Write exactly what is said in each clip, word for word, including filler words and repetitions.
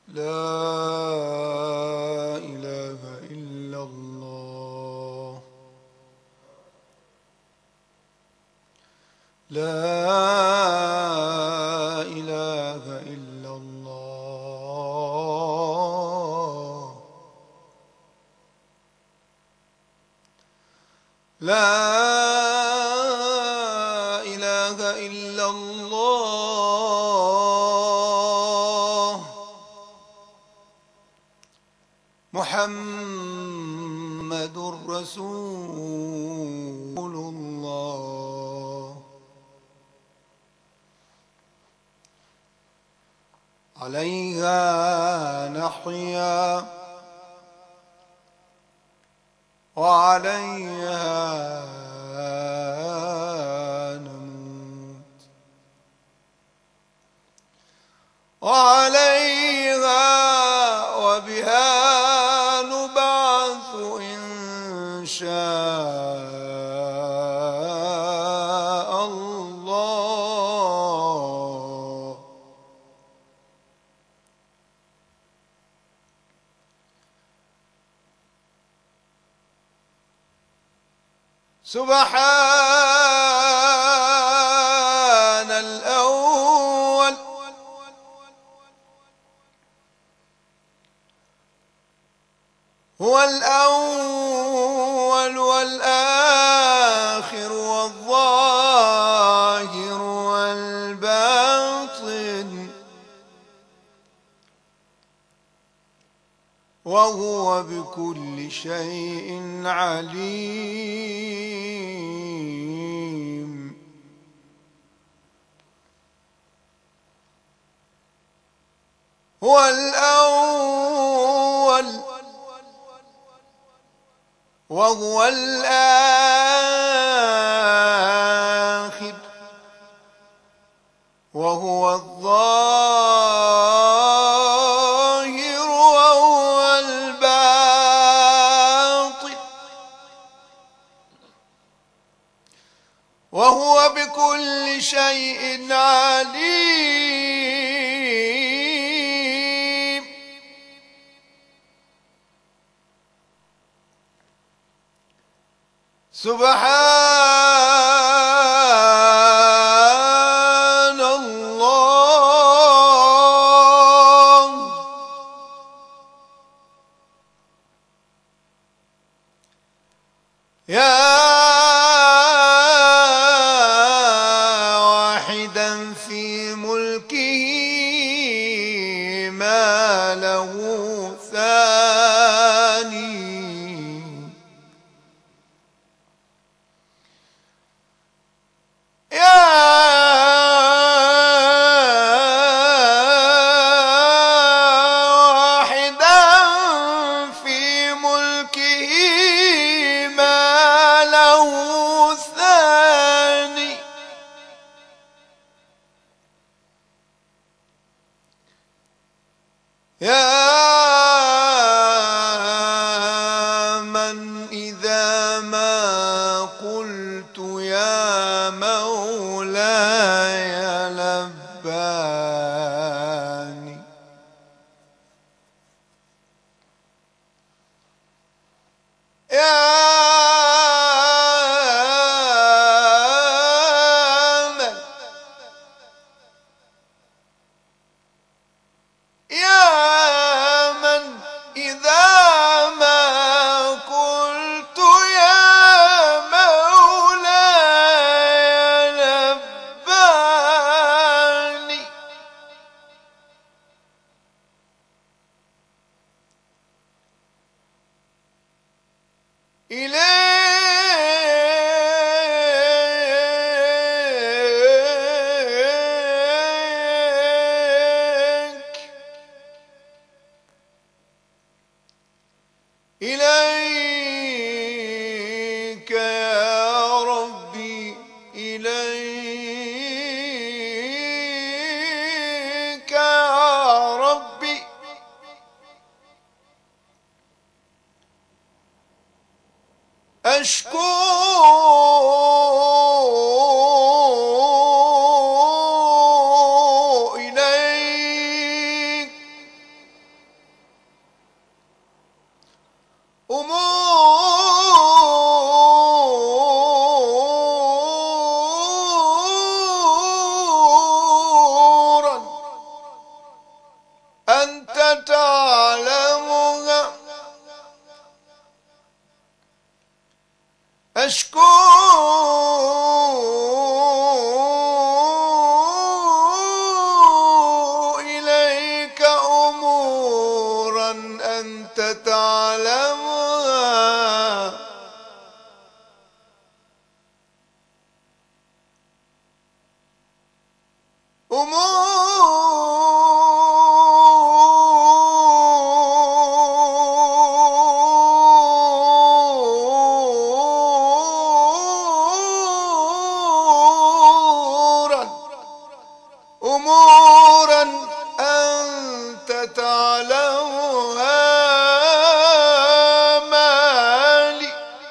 لا إله إلا الله. لا إله إلا الله. لا إله إلا الله. محمد رسول الله. عليها نحيا وعليها نموت وعليها وبها نبعث إن شاء الله. سبحان الأول هو الأول والآخر والظاهر والباطن، وهو بكل شيء عليم. هو الأول وهو الآخر وهو الظاهر وهو الباطن، وهو بكل شيء عليم. سبحان الله. يا واحدا في ملكه ما له ثاني، يا واحدا في ملكه ما له ثاني، يا من إذا ما قلت يا مولاي لباني، يا من يا من إذا ما قلت يا مولاي لباني، إليك إليك يا ربي، إليك يا ربي، أشكو إليك أمورا أنت تعلمها أشكو إليك أمورا أنت تعلمها أمورا أمورا أنت تعلمها مالي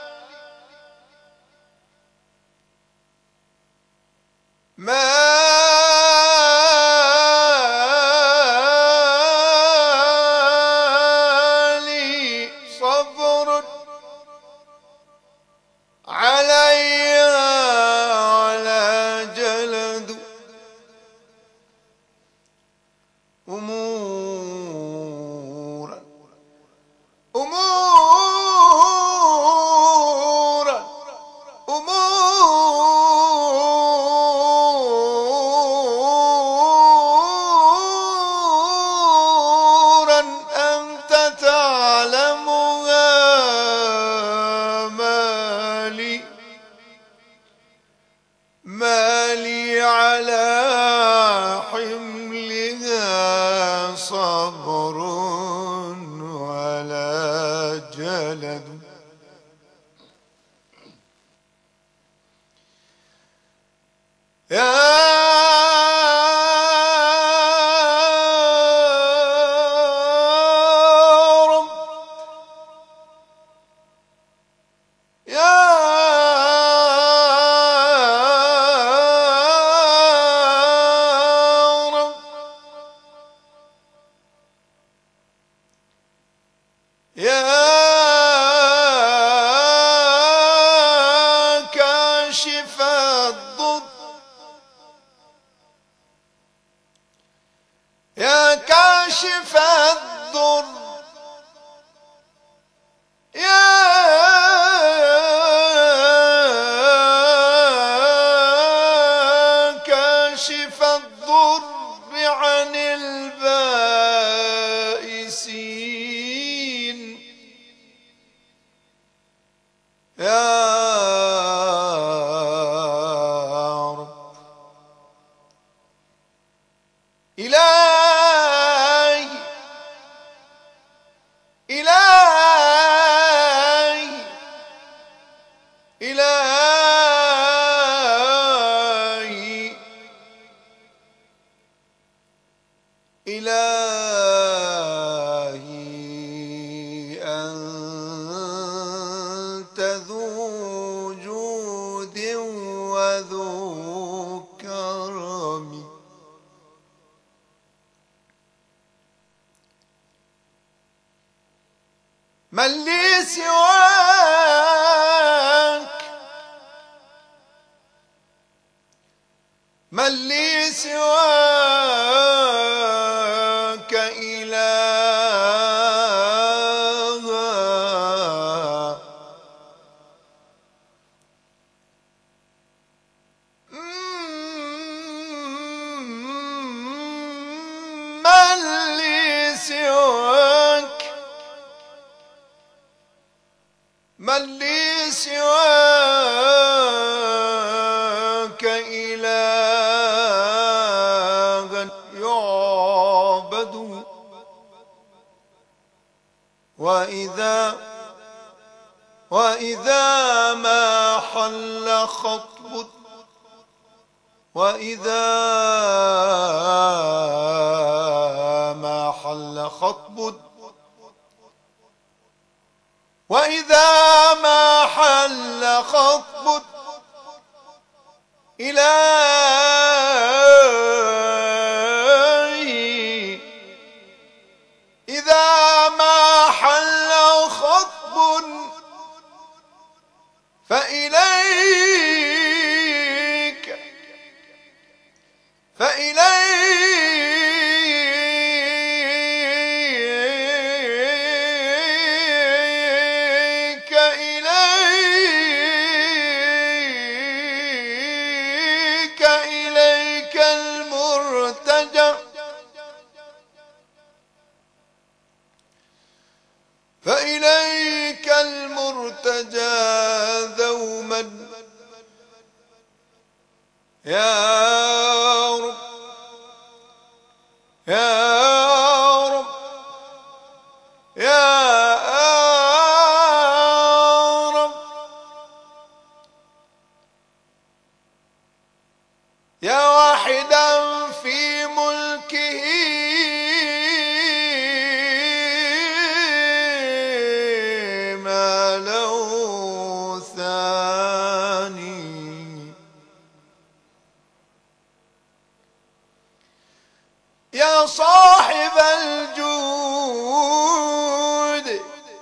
مالي صبر علي على جلد أمورا أمورا أمورا أنت تعلمها مالي مالي على حملها صبر ولا جلد يا رب يا رب يا كاشف الضر يا كاشف الضر يا كاشف الضر عن البائسين يا رب إلهي إلهي إلهي إلهي أنت ذو جود وذو كرم من لي سواك من لي سواك إله من لي سواك من لي سواك إلها يعبد وإذا وإذا ما حل خطب وإذا ما حل خطب وإذا ما حل خطب إلهي إذا ما حل خطب فإليك المرتجى دوما يا رب يا رب يا رب يا واحدا في ملكه ما له ثاني، يا صاحب الجود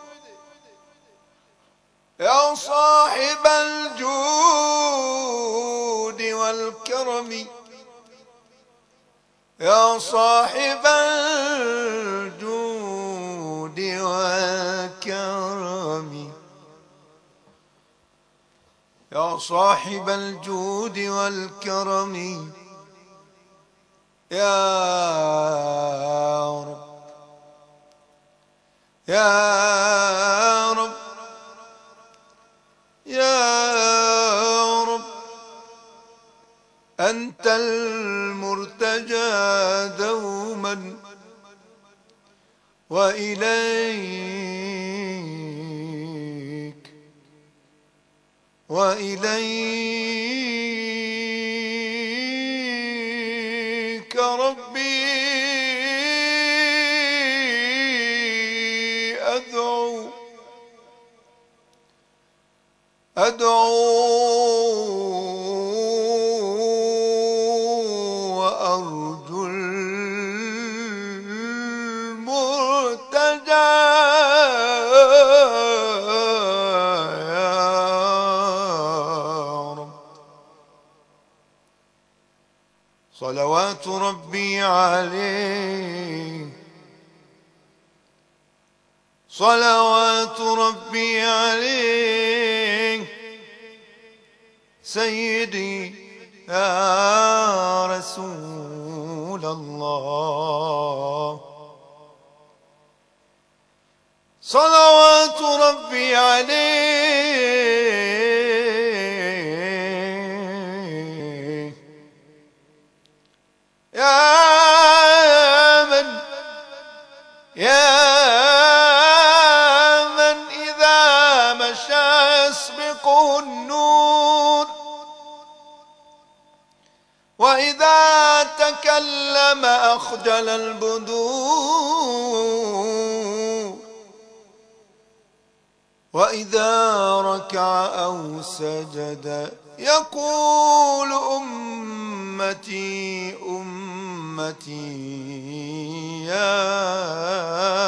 يا صاحب الجود والكرم، يا صاحب الجود والكرم، يا صاحب الجود والكرم، يا رب يا رب يا رب أنت المرتجى دوما وإليك وإليك ربي أدعو أدعو وأرجو المرتجى يا رب. صلوات ربي عليه صلوات ربي عليه سيدي يا رسول الله. صلوات ربي عليه يا من يا من إذا مشى يسبقه النور، وإذا تكلم أخجل البدور، وإذا ركع أو سجد يقول أمتي أمتي يا